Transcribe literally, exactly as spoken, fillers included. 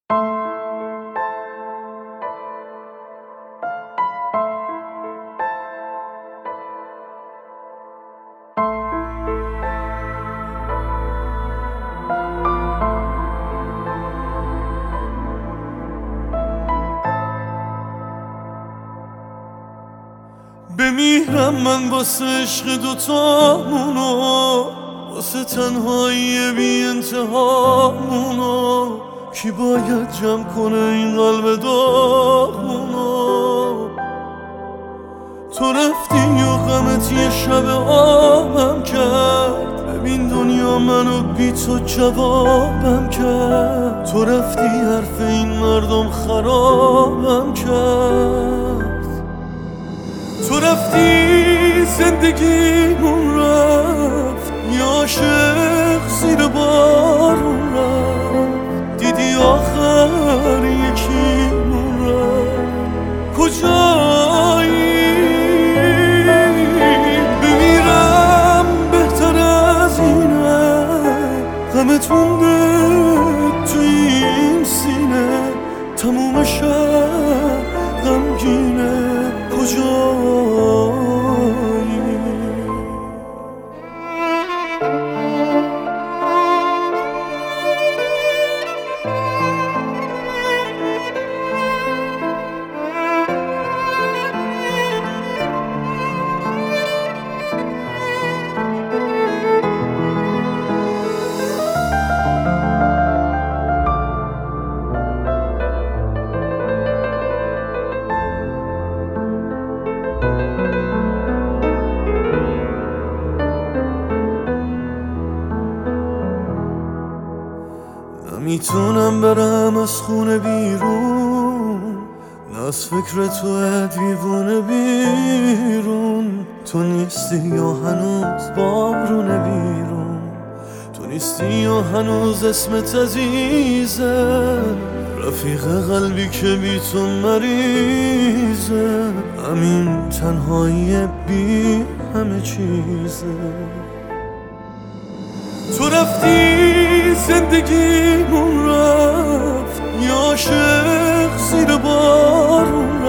بمیرم من واسه عشق دوتامونو، واسه تنهایی بی انتهامونو. کی باید جمع کنه این قلب داغونو؟ تو رفتی و غمت یه شب آبم کرد. ببین دنیا منو بی تو جوابم کرد. تو رفتی حرف این مردم خرابم کرد. تو رفتی زندگیمون رفت، یه عاشق زیر بارون رفت. دیدی آخر یکیمون رفت. کجایی؟ بمیرم بهتر از اینه، غمت مونده تو این سینه. تموم شب غمگینه. کجایی؟ نمیتونم برم از خونه بیرون، نه از فکر تو دیوونه بیرون. تو نیستی یا هنوز بارونه بیرون، تو نیستی یا هنوز اسمت عزیزه. رفیق قلبی که بی تو مریضه، همین تنهایی بی همه چیزه. تو رفتی زندگیمون رفت، یه عاشق زیر بارون